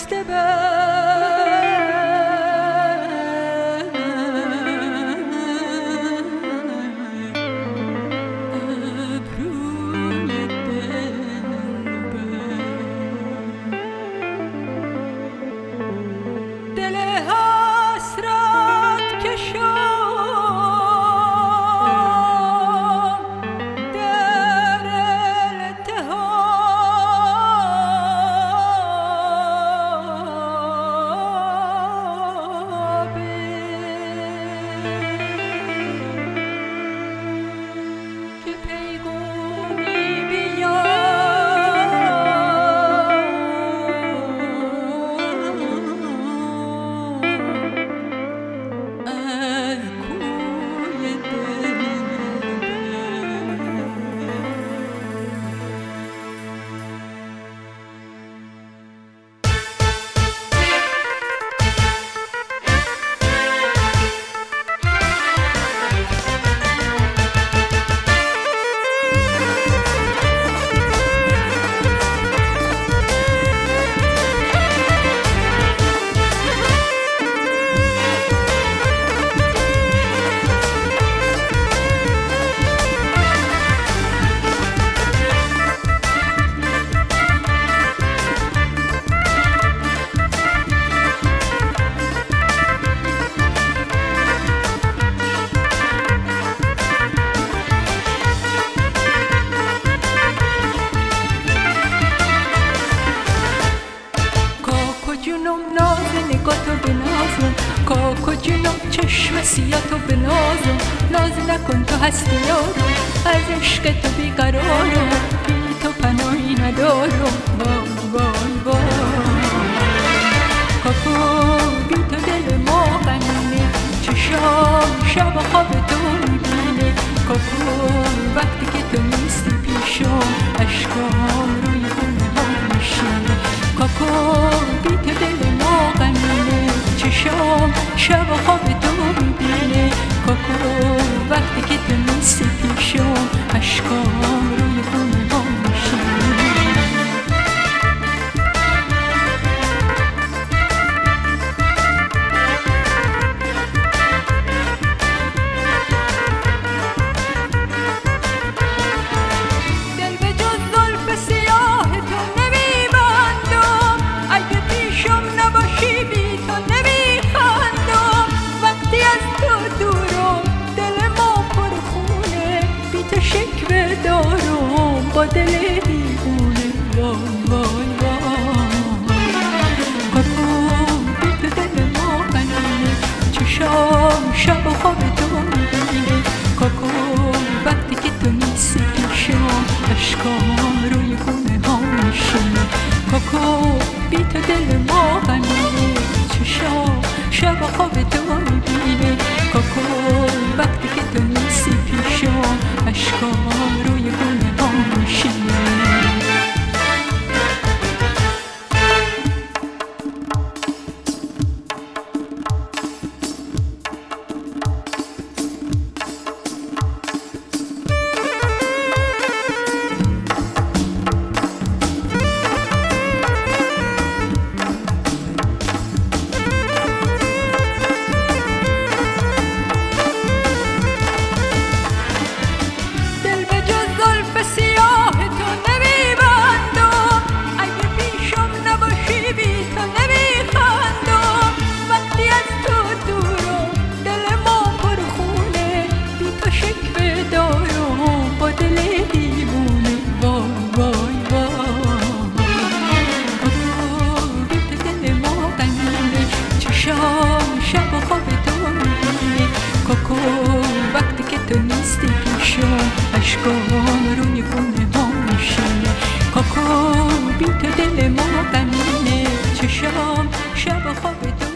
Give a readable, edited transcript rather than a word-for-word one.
دست بر ابروی دل حسرت کشان در التهاب که پیغامی از کوی کاکو جونم ناز نگاتو بنازم، کاکو جونم چشم سیاتو بنازم. ناز نکن تو هستی یارم، از عشق تو بیقرارم، بی تو پناهی ندارم. وای وای وای کاکو بی تو دل ما غمینه، چشام شب و خواب تو میبینه. کاکو وقتی که تو نیستی پیشم، اشکام روی گونه ها میشینه. کاکو بی تو دل ما غمینه، چشام شب و خواب تو میبینه. کاکو وقتی که تو نیستی پیشم، اشکام روی گونه ها میشینه. دل به جز زلف سیاه تو نمیبندم، اگه پیشم نباشی بی تو نمیخندم. وقتی از تو دورم دل ما پر خونه، بی تو شکوه دارم با دل دیوونه. وای وای وای کاکو بی تو دل ما غمینه، چشام شب و خواب تو میبینه. کاکو وقتی که تو نیستی پیشم، اشکام روی گونه ها میشینه. کاکو بی تو دل ما غمینه، چشام شب و خواب تو میبینه. کاکو وقتی که تو نیستی پیشم، اشکام روی گونه ها میشینه. دل به جز زلف سیاه تو نمیبندم، اگه پیشم نباشی بی تو نمیخندم. وقتی از تو دورم دل ما پر خونه، بی تو شکوه دارم با دل دیوونه. وای وای وای بی تو دل ما غمینه، چشام شب و خواب تو میبینه. کاکو وقتی که تو نیستی پیشم، اشکام روی گونه ها میشینه. کاکو بی تو دل ما غمینه، چشام شب و خواب تو